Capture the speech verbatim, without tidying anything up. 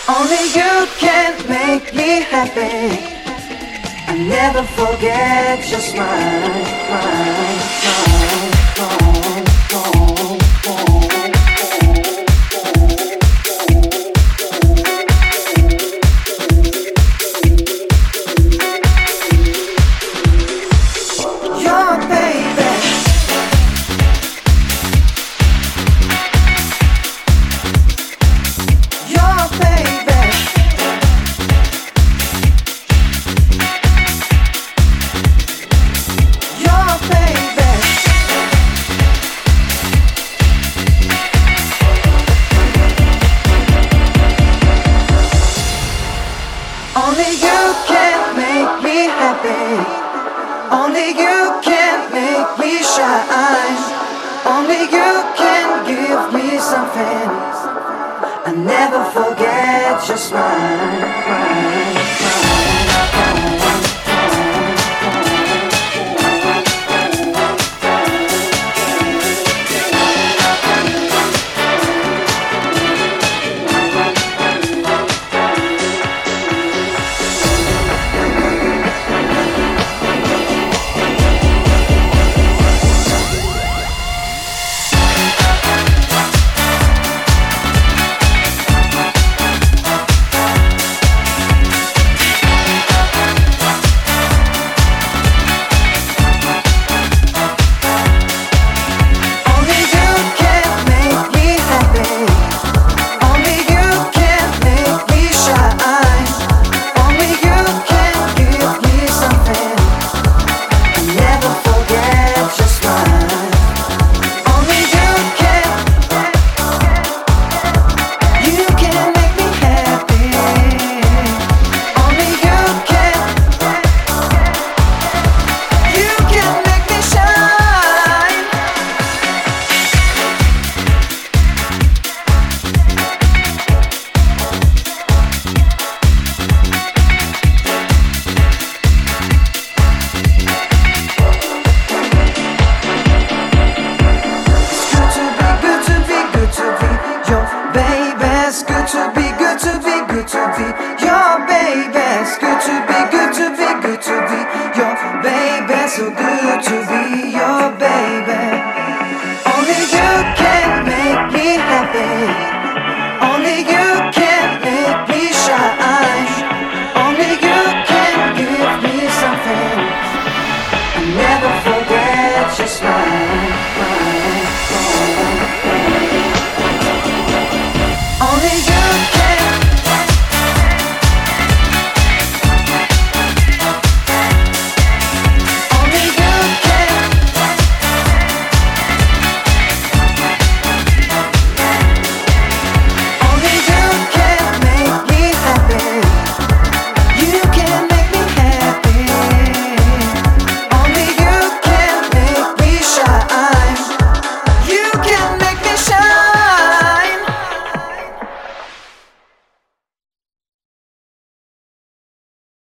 Only you can make me happy. I never forget your smile, smile, smile, smile, smile, smile. Your baby. Your baby. Your baby. Only you can make me happy. Only you can make me shine. Only you can give me something. I never forget your smile. It's good to be